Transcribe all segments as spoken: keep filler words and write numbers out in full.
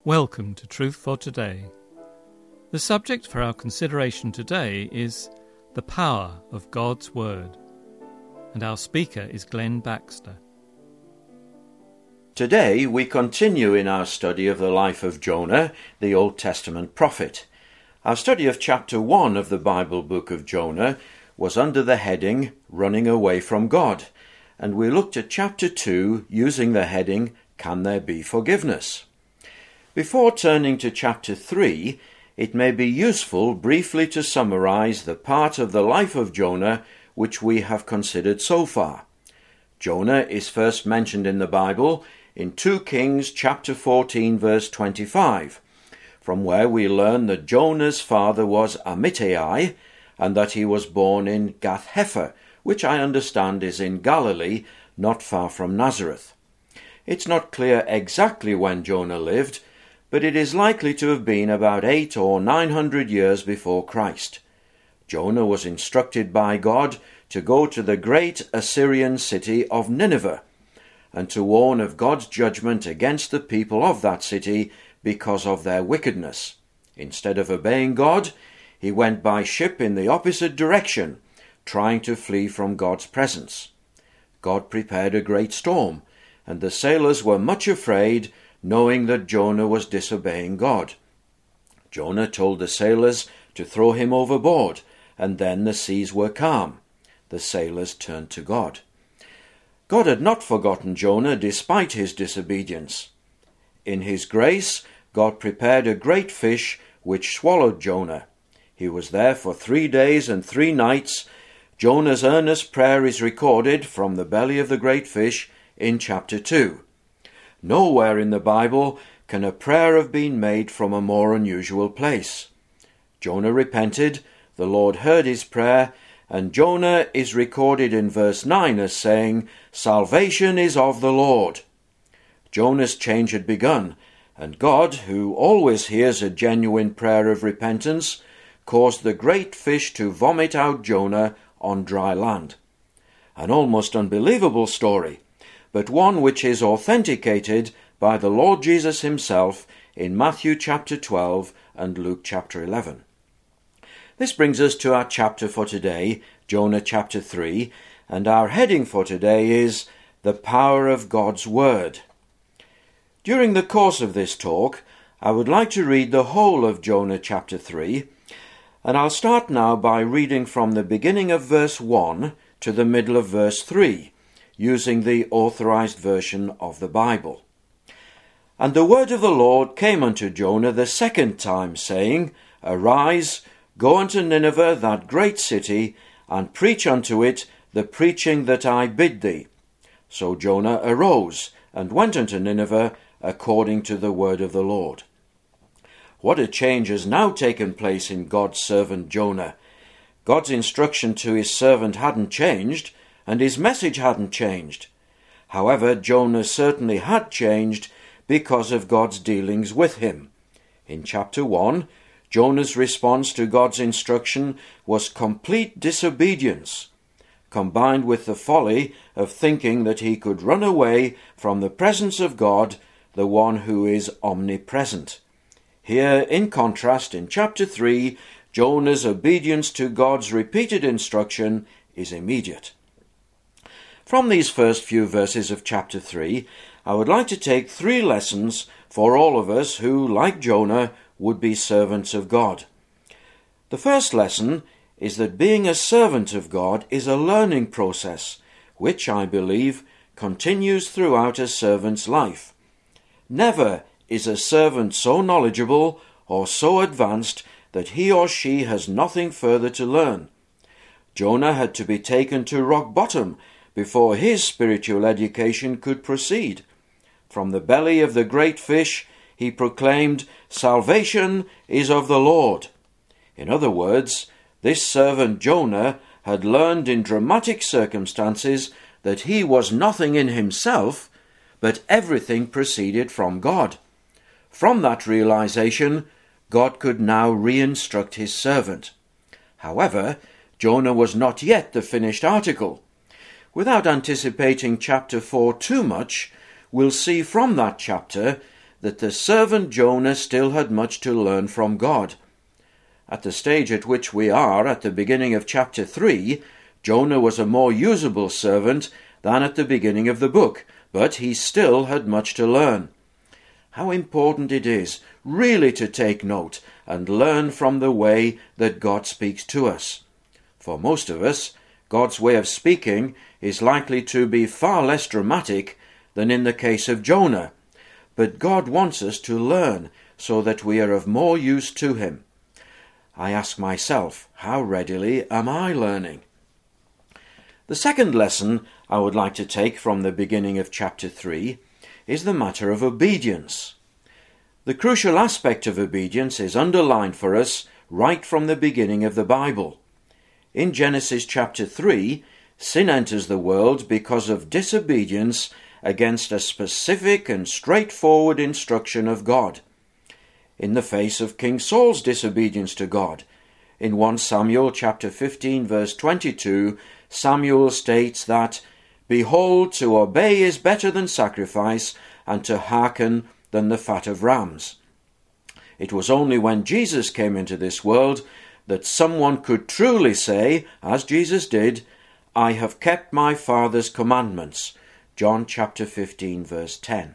Welcome to Truth for Today. The subject for our consideration today is the power of God's Word, and our speaker is Glenn Baxter. Today we continue in our study of the life of Jonah, the Old Testament prophet. Our study of chapter one of the Bible book of Jonah was under the heading Running Away from God, and we looked at chapter two using the heading Can There Be Forgiveness? Before turning to chapter three, it may be useful briefly to summarize the part of the life of Jonah which we have considered so far. Jonah is first mentioned in the Bible in Second Kings chapter fourteen verse twenty-five, from where we learn that Jonah's father was Amittai and that he was born in Gath-hepher, which I understand is in Galilee, not far from Nazareth. It's not clear exactly when Jonah lived, but it is likely to have been about eight or nine hundred years before Christ. Jonah was instructed by God to go to the great Assyrian city of Nineveh, and to warn of God's judgment against the people of that city because of their wickedness. Instead of obeying God, he went by ship in the opposite direction, trying to flee from God's presence. God prepared a great storm, and the sailors were much afraid, knowing that Jonah was disobeying God. Jonah told the sailors to throw him overboard, and then the seas were calm. The sailors turned to God. God had not forgotten Jonah despite his disobedience. In his grace, God prepared a great fish which swallowed Jonah. He was there for three days and three nights. Jonah's earnest prayer is recorded from the belly of the great fish in chapter two. Nowhere in the Bible can a prayer have been made from a more unusual place. Jonah repented, the Lord heard his prayer, and Jonah is recorded in verse nine as saying, "Salvation is of the Lord." Jonah's change had begun, and God, who always hears a genuine prayer of repentance, caused the great fish to vomit out Jonah on dry land. An almost unbelievable story, but one which is authenticated by the Lord Jesus himself in Matthew chapter twelve and Luke chapter eleven. This brings us to our chapter for today, Jonah chapter three, and our heading for today is The Power of God's Word. During the course of this talk, I would like to read the whole of Jonah chapter three, and I'll start now by reading from the beginning of verse one to the middle of verse three, using the Authorized Version of the Bible. And the word of the Lord came unto Jonah the second time, saying, Arise, go unto Nineveh, that great city, and preach unto it the preaching that I bid thee. So Jonah arose, and went unto Nineveh, according to the word of the Lord. What a change has now taken place in God's servant Jonah. God's instruction to his servant hadn't changed, and his message hadn't changed. However, Jonah certainly had changed because of God's dealings with him. In chapter one, Jonah's response to God's instruction was complete disobedience, combined with the folly of thinking that he could run away from the presence of God, the one who is omnipresent. Here, in contrast, in chapter three, Jonah's obedience to God's repeated instruction is immediate. From these first few verses of chapter three, I would like to take three lessons for all of us who, like Jonah, would be servants of God. The first lesson is that being a servant of God is a learning process, which, I believe, continues throughout a servant's life. Never is a servant so knowledgeable or so advanced that he or she has nothing further to learn. Jonah had to be taken to rock bottom before his spiritual education could proceed. From the belly of the great fish, he proclaimed, Salvation is of the Lord. In other words, this servant Jonah had learned in dramatic circumstances that he was nothing in himself, but everything proceeded from God. From that realization, God could now re-instruct his servant. However, Jonah was not yet the finished article. Without anticipating chapter four too much, we'll see from that chapter that the servant Jonah still had much to learn from God. At the stage at which we are, at the beginning of chapter three, Jonah was a more usable servant than at the beginning of the book, but he still had much to learn. How important it is really to take note and learn from the way that God speaks to us. For most of us, God's way of speaking is likely to be far less dramatic than in the case of Jonah, but God wants us to learn so that we are of more use to him. I ask myself, how readily am I learning? The second lesson I would like to take from the beginning of chapter three is the matter of obedience. The crucial aspect of obedience is underlined for us right from the beginning of the Bible. In Genesis chapter three, sin enters the world because of disobedience against a specific and straightforward instruction of God. In the face of King Saul's disobedience to God, in First Samuel chapter fifteen verse twenty-two, Samuel states that, "Behold, to obey is better than sacrifice, and to hearken than the fat of rams." It was only when Jesus came into this world that someone could truly say, as Jesus did, "I have kept my Father's commandments." John chapter fifteen verse ten.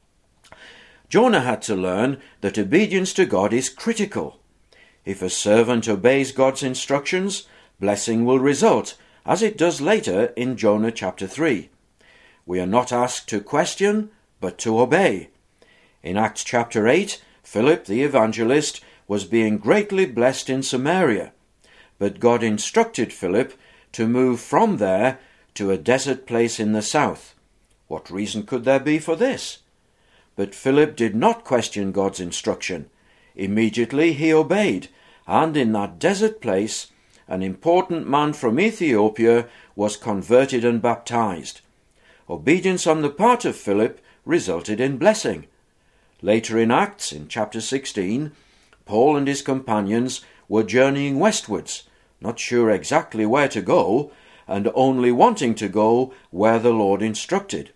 Jonah had to learn that obedience to God is critical. If a servant obeys God's instructions, blessing will result, as it does later in Jonah chapter three. We are not asked to question, but to obey. In Acts chapter eight, Philip the evangelist was being greatly blessed in Samaria, but God instructed Philip to move from there to a desert place in the south. What reason could there be for this? But Philip did not question God's instruction. Immediately he obeyed, and in that desert place, an important man from Ethiopia was converted and baptized. Obedience on the part of Philip resulted in blessing. Later in Acts, in chapter sixteen, Paul and his companions were journeying westwards, not sure exactly where to go, and only wanting to go where the Lord instructed.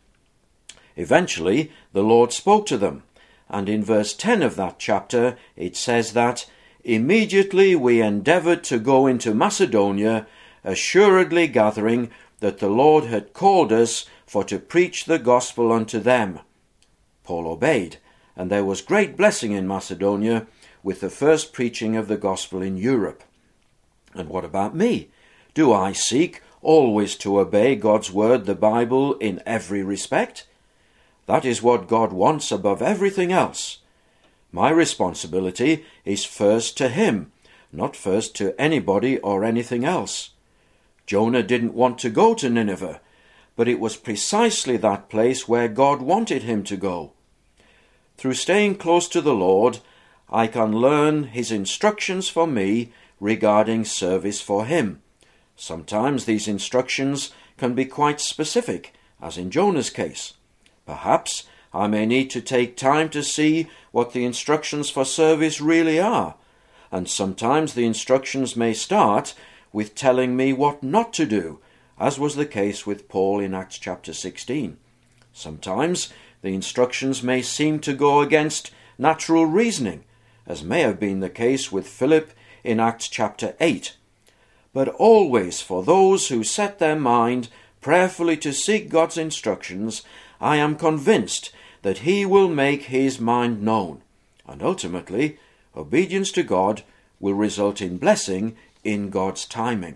Eventually, the Lord spoke to them, and in verse ten of that chapter it says that, "Immediately we endeavoured to go into Macedonia, assuredly gathering that the Lord had called us for to preach the gospel unto them." Paul obeyed, and there was great blessing in Macedonia with the first preaching of the gospel in Europe. And what about me? Do I seek always to obey God's word, the Bible, in every respect? That is what God wants above everything else. My responsibility is first to him, not first to anybody or anything else. Jonah didn't want to go to Nineveh, but it was precisely that place where God wanted him to go. Through staying close to the Lord, I can learn his instructions for me regarding service for him. Sometimes these instructions can be quite specific, as in Jonah's case. Perhaps I may need to take time to see what the instructions for service really are, and sometimes the instructions may start with telling me what not to do, as was the case with Paul in Acts chapter sixteen. Sometimes the instructions may seem to go against natural reasoning, as may have been the case with Philip in Acts chapter eight. But always for those who set their mind prayerfully to seek God's instructions, I am convinced that he will make his mind known, and ultimately obedience to God will result in blessing in God's timing.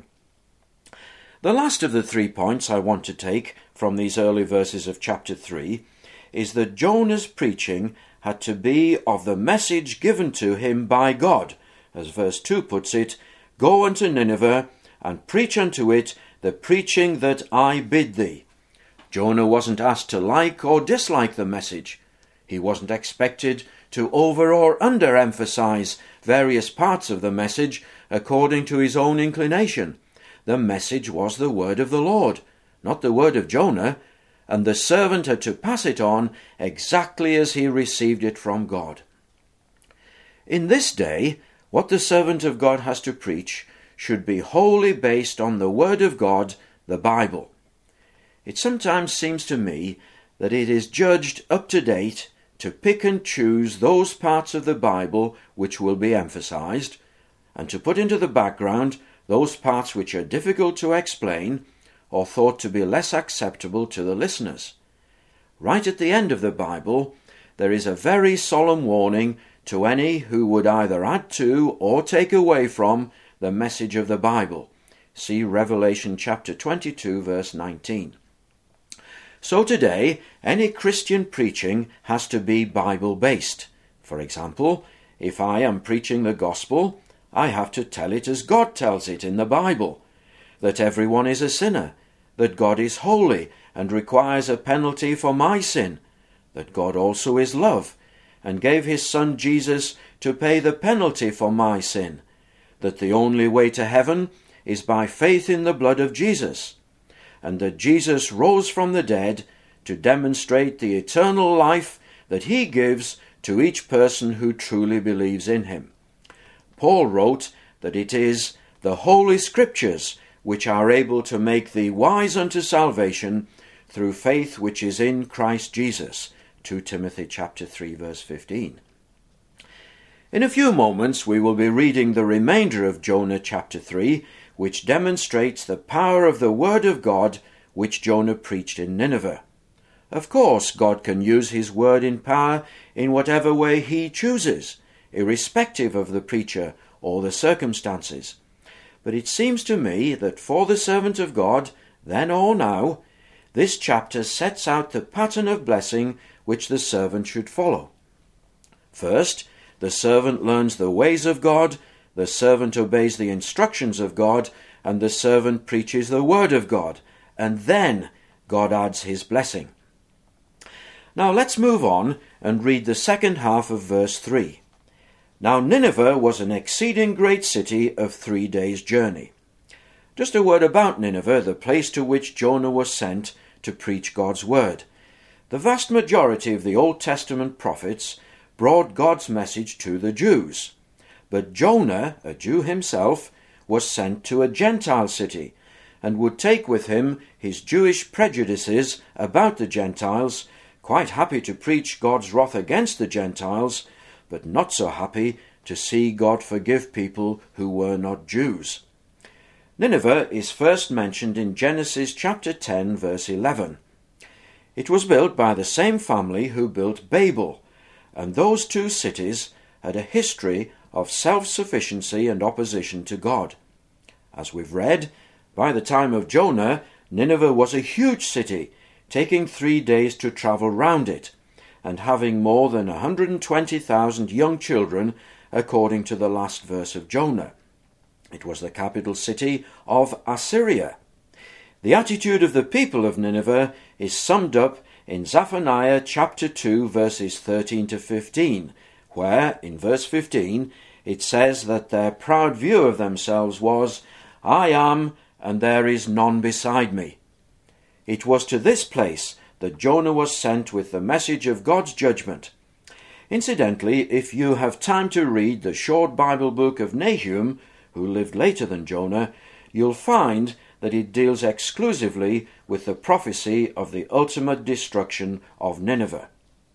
The last of the three points I want to take from these early verses of chapter three is that Jonah's preaching had to be of the message given to him by God, as verse two puts it, "Go unto Nineveh, and preach unto it the preaching that I bid thee." Jonah wasn't asked to like or dislike the message. He wasn't expected to over or under-emphasize various parts of the message according to his own inclination. The message was the word of the Lord, not the word of Jonah, and the servant had to pass it on exactly as he received it from God. In this day, what the servant of God has to preach should be wholly based on the word of God, the Bible. It sometimes seems to me that it is judged up to date to pick and choose those parts of the Bible which will be emphasized, and to put into the background those parts which are difficult to explain or thought to be less acceptable to the listeners. Right at the end of the Bible, there is a very solemn warning to any who would either add to or take away from the message of the Bible. See Revelation chapter twenty-two, verse nineteen. So today, any Christian preaching has to be Bible-based. For example, if I am preaching the gospel, I have to tell it as God tells it in the Bible, that everyone is a sinner, that God is holy and requires a penalty for my sin, that God also is love and gave his Son Jesus to pay the penalty for my sin, that the only way to heaven is by faith in the blood of Jesus, and that Jesus rose from the dead to demonstrate the eternal life that he gives to each person who truly believes in him. Paul wrote that it is the Holy Scriptures which are able to make thee wise unto salvation through faith which is in Christ Jesus. Second Timothy chapter three, verse fifteen. In a few moments we will be reading the remainder of Jonah chapter three, which demonstrates the power of the word of God which Jonah preached in Nineveh. Of course, God can use his word in power in whatever way he chooses, irrespective of the preacher or the circumstances. But it seems to me that for the servant of God, then or now, this chapter sets out the pattern of blessing which the servant should follow. First, the servant learns the ways of God, the servant obeys the instructions of God, and the servant preaches the word of God, and then God adds his blessing. Now let's move on and read the second half of verse three. Now Nineveh was an exceeding great city of three days' journey. Just a word about Nineveh, the place to which Jonah was sent to preach God's word. The vast majority of the Old Testament prophets brought God's message to the Jews. But Jonah, a Jew himself, was sent to a Gentile city, and would take with him his Jewish prejudices about the Gentiles, quite happy to preach God's wrath against the Gentiles, but not so happy to see God forgive people who were not Jews. Nineveh is first mentioned in Genesis chapter ten, verse eleven. It was built by the same family who built Babel, and those two cities had a history of self-sufficiency and opposition to God. As we've read, by the time of Jonah, Nineveh was a huge city, taking three days to travel round it, and having more than one hundred twenty thousand young children, according to the last verse of Jonah. It was the capital city of Assyria. The attitude of the people of Nineveh is summed up in Zephaniah chapter two, verses thirteen to fifteen, where, in verse fifteen, it says that their proud view of themselves was, I am, and there is none beside me. It was to this place that Jonah was sent with the message of God's judgment. Incidentally, if you have time to read the short Bible book of Nahum, who lived later than Jonah, you'll find that it deals exclusively with the prophecy of the ultimate destruction of Nineveh.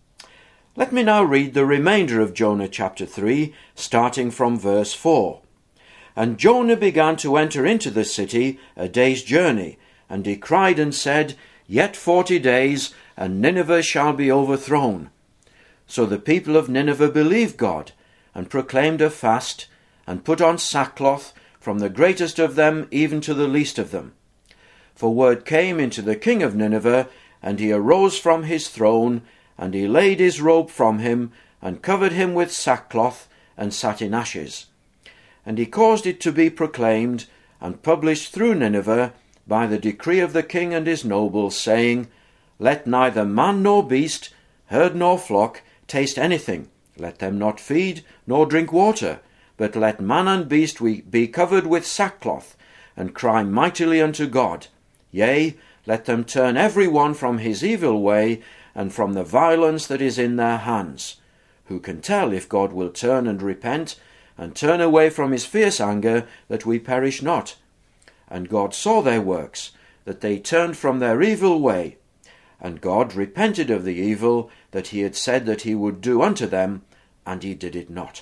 Let me now read the remainder of Jonah chapter three, starting from verse four. And Jonah began to enter into the city a day's journey, and he cried and said, Yet forty days, and Nineveh shall be overthrown. So the people of Nineveh believed God, and proclaimed a fast, and put on sackcloth, from the greatest of them even to the least of them. For word came into the king of Nineveh, and he arose from his throne, and he laid his robe from him, and covered him with sackcloth, and sat in ashes. And he caused it to be proclaimed, and published through Nineveh, by the decree of the king and his nobles, saying, Let neither man nor beast, herd nor flock, taste anything. Let them not feed, nor drink water, but let man and beast be covered with sackcloth, and cry mightily unto God. Yea, let them turn every one from his evil way, and from the violence that is in their hands. Who can tell if God will turn and repent, and turn away from his fierce anger, that we perish not? And God saw their works, that they turned from their evil way, and God repented of the evil that he had said that he would do unto them, and he did it not.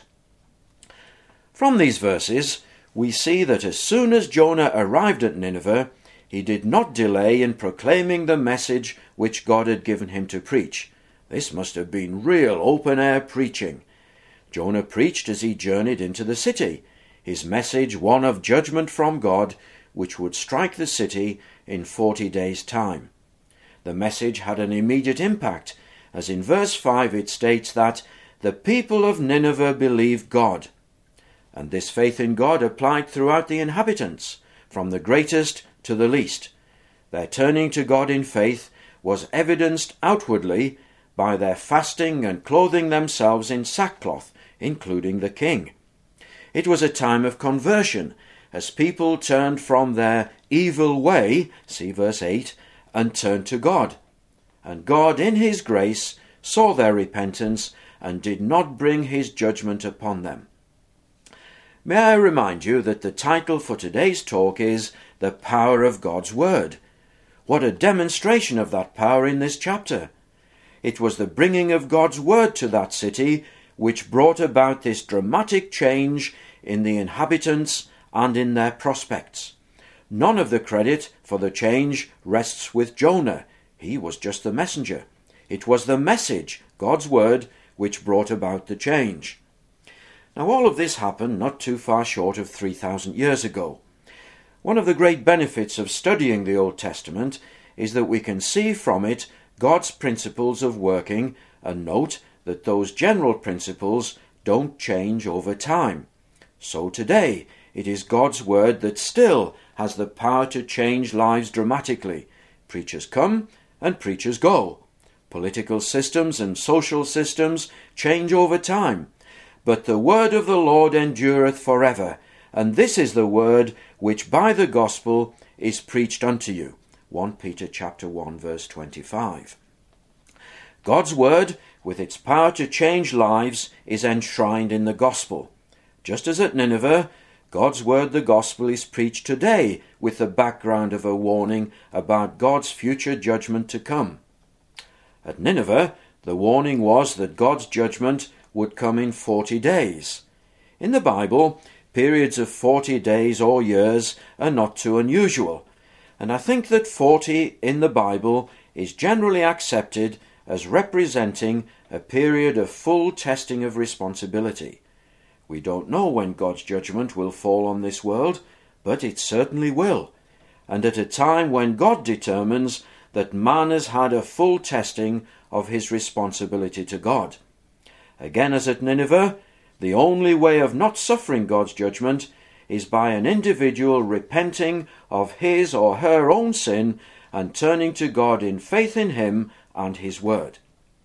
From these verses, we see that as soon as Jonah arrived at Nineveh, he did not delay in proclaiming the message which God had given him to preach. This must have been real open-air preaching. Jonah preached as he journeyed into the city, his message one of judgment from God, which would strike the city in forty days' time. The message had an immediate impact, as in verse five it states that the people of Nineveh believed God. And this faith in God applied throughout the inhabitants, from the greatest to the least. Their turning to God in faith was evidenced outwardly by their fasting and clothing themselves in sackcloth, including the king. It was a time of conversion, as people turned from their evil way, see verse eight, and turned to God. And God in his grace saw their repentance and did not bring his judgment upon them. May I remind you that the title for today's talk is The Power of God's Word. What a demonstration of that power in this chapter! It was the bringing of God's Word to that city which brought about this dramatic change in the inhabitants and in their prospects. None of the credit for the change rests with Jonah. He was just the messenger. It was the message, God's Word, which brought about the change. Now all of this happened not too far short of three thousand years ago. One of the great benefits of studying the Old Testament is that we can see from it God's principles of working, and note that those general principles don't change over time. So today, it is God's Word that still has the power to change lives dramatically. Preachers come and preachers go. Political systems and social systems change over time. But the word of the Lord endureth forever, and this is the word which by the gospel is preached unto you. First Peter chapter one verse twenty-five. God's word, with its power to change lives, is enshrined in the gospel. Just as at Nineveh, God's word, the gospel, is preached today with the background of a warning about God's future judgment to come. At Nineveh, the warning was that God's judgment would come in forty days. In the Bible, periods of forty days or years are not too unusual, and I think that forty in the Bible is generally accepted as representing a period of full testing of responsibility. We don't know when God's judgment will fall on this world, but it certainly will, and at a time when God determines that man has had a full testing of his responsibility to God. Again, as at Nineveh, the only way of not suffering God's judgment is by an individual repenting of his or her own sin and turning to God in faith in him and his word.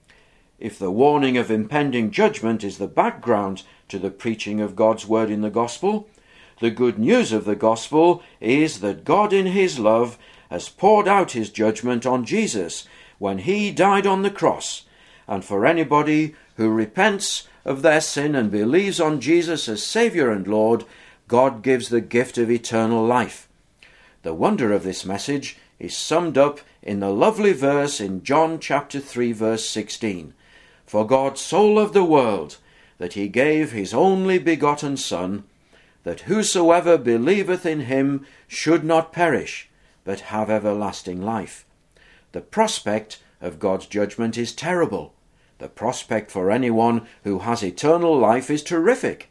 If the warning of impending judgment is the background to the preaching of God's word in the gospel, the good news of the gospel is that God in his love has poured out his judgment on Jesus when he died on the cross, and for anybody who repents of their sin and believes on Jesus as Saviour and Lord, God gives the gift of eternal life. The wonder of this message is summed up in the lovely verse in John chapter three verse sixteen. For God so loved the world that he gave his only begotten Son, that whosoever believeth in him should not perish, but have everlasting life. The prospect of God's judgment is terrible. The prospect for anyone who has eternal life is terrific.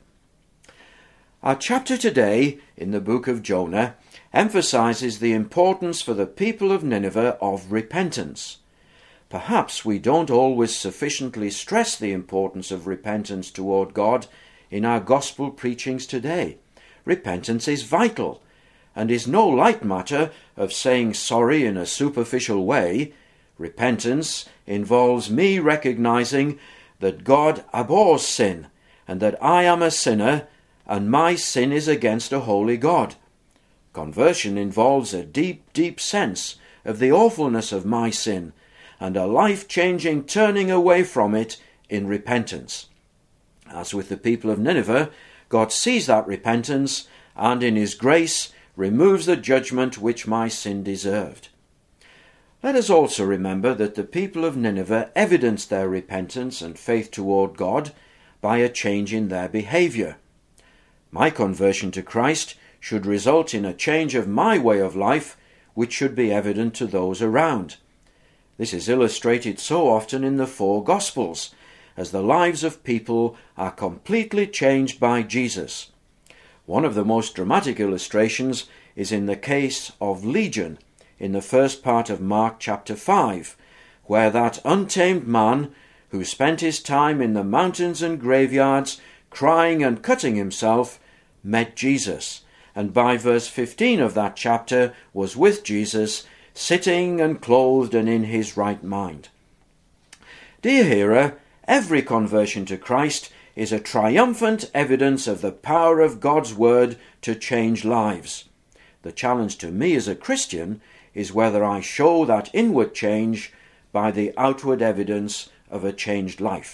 Our chapter today in the book of Jonah emphasizes the importance for the people of Nineveh of repentance. Perhaps we don't always sufficiently stress the importance of repentance toward God in our gospel preachings today. Repentance is vital, and is no light matter of saying sorry in a superficial way. Repentance involves me recognizing that God abhors sin, and that I am a sinner, and my sin is against a holy God. Conversion involves a deep, deep sense of the awfulness of my sin, and a life-changing turning away from it in repentance. As with the people of Nineveh, God sees that repentance, and in his grace removes the judgment which my sin deserved. Let us also remember that the people of Nineveh evidenced their repentance and faith toward God by a change in their behavior. My conversion to Christ should result in a change of my way of life, which should be evident to those around. This is illustrated so often in the four Gospels, as the lives of people are completely changed by Jesus. One of the most dramatic illustrations is in the case of Legion, in the first part of Mark chapter five, where that untamed man, who spent his time in the mountains and graveyards, crying and cutting himself, met Jesus, and by verse fifteen of that chapter was with Jesus, sitting and clothed and in his right mind. Dear hearer, every conversion to Christ is a triumphant evidence of the power of God's word to change lives. The challenge to me as a Christian is whether I show that inward change by the outward evidence of a changed life.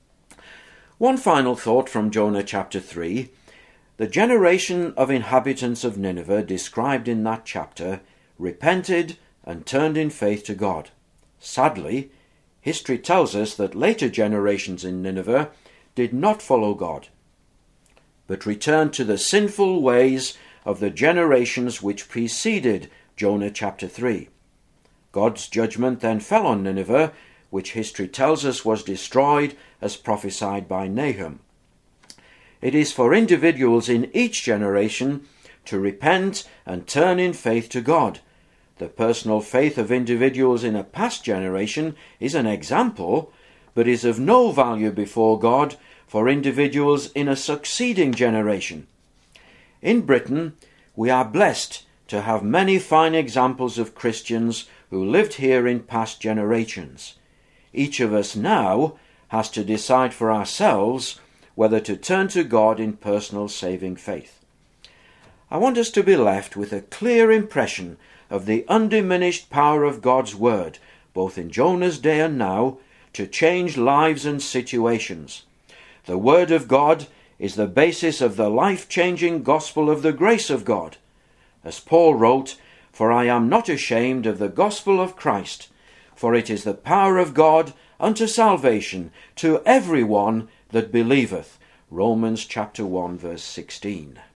One final thought from Jonah chapter three. The generation of inhabitants of Nineveh described in that chapter repented and turned in faith to God. Sadly, history tells us that later generations in Nineveh did not follow God, but returned to the sinful ways of the generations which preceded Jonah chapter three. God's judgment then fell on Nineveh, which history tells us was destroyed as prophesied by Nahum. It is for individuals in each generation to repent and turn in faith to God. The personal faith of individuals in a past generation is an example, but is of no value before God for individuals in a succeeding generation. In Britain, we are blessed to have many fine examples of Christians who lived here in past generations. Each of us now has to decide for ourselves whether to turn to God in personal saving faith. I want us to be left with a clear impression of the undiminished power of God's word, both in Jonah's day and now, to change lives and situations. The word of God is the basis of the life-changing gospel of the grace of God. As Paul wrote, "For I am not ashamed of the gospel of Christ, for it is the power of God unto salvation to every one that believeth." Romans chapter one verse sixteen.